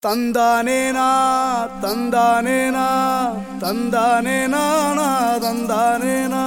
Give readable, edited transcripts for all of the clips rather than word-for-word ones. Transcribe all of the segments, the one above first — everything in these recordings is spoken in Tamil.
தந்தானேனா தந்தானேனா தந்தானேனா தந்தானேனா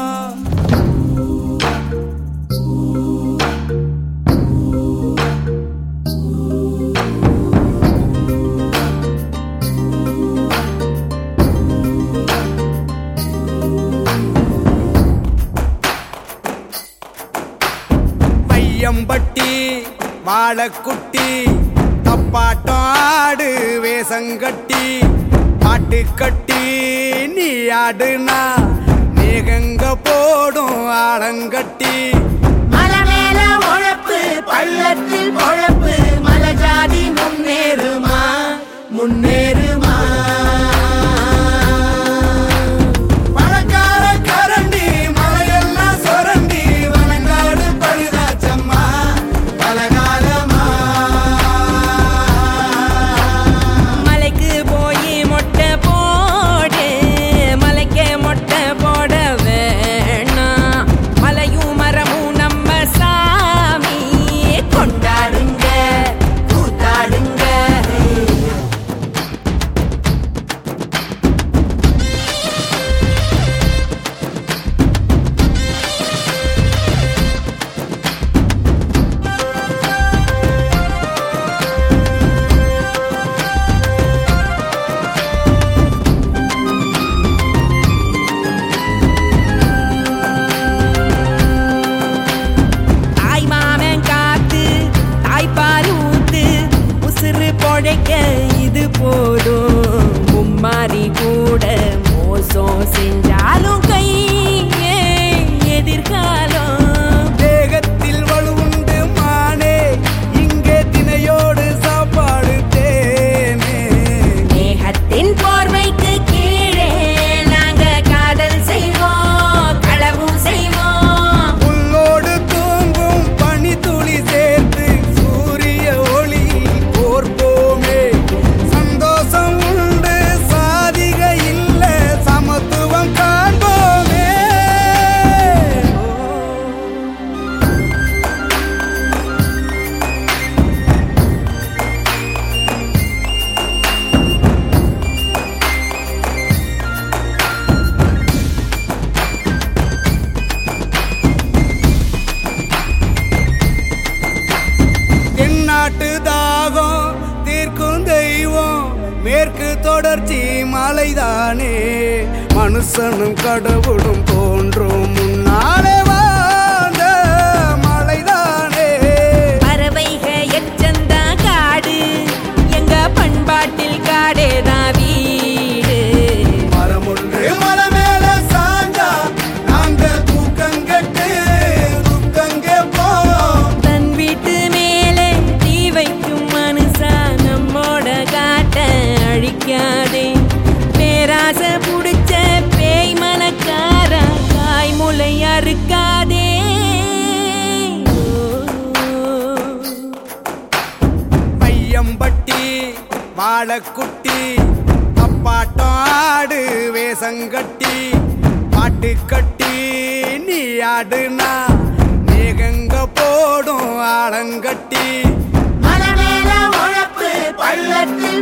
பையம்பட்டி வாழக்குட்டி தப்பாட்டம் ஆடு வேசங்கட்டி பாட்டு கட்டி நீ ஆடுனா மேகங்க போடும் ஆடங்கட்டி மலை மேல உழப்பு பள்ளத்தில் பொழப்பு மலை ஜாதி முன்னேறுமா முன்னேறுமா பழக்கார கரண்டி மலையெல்லாம் சொரண்டி வனங்காடு பழுதாச்சம்மா பலகாலமா மலைக்கு போய் மொட்டை போடு மலைக்கே மொட்டை போட வேணாம் மலையும் மரமும் நம்ம சாமி கொண்டாடுங்க கூத்தாடுங்க தாய் மாமன் காத்து தாய்ப்பால் ஊத்து உசுறு பொழைக்க இது போதும் மும்மாரி கூட மோசம் செஞ்சாலும் கை எதிர்காலம் தேகத்தில் வலுவுண்டு மானே இங்கே தினையோடு சாப்பாடு தேனே மேகத்தின் போர்வைக்கு கீழே நாங்க காதல் செய்வோம் களவும் செய்வோம் புல்லோடு தூங்கும் பனித்துளி சேர்த்து சூரிய ஒளி கோர்ப்போமே சந்தோஷம் உண்டு சாதிக இல்ல சமத்துவம் காண்போமே தென்னாட்டு தாகம் தீர்க்கும் தெய்வம் மேற்கு தொடர்ச்சி மலைதானே மனுஷனும் கடவுளும் தோன்றும் முன்னாலே வாழ்ந்த மலைதானே பறவைக எச்சந்தா காடு எங்க பண்பாட்டில் காடேதான் வீடு மரமொன்று மலை மேல சாஞ்சா நாங்க தூக்கங்கட்டு துக்கங்கே போவோம் தன் வீட்டு மேலே தீ வைக்கும் மனுஷா நம்மோட காட்ட அழிக்காதே பேராசை புடிச்ச பேய் மனக்காரா காய்முலை அறுக்காதே பையம்பட்டி வாழக்குட்டி தப்பாட்டம் ஆடு வேசங்கட்டி பாட்டு கட்டி நீ ஆடுனா மேகங்க போடும் ஆடங்கட்டி மலை மேல உழப்பு பள்ளத்தில்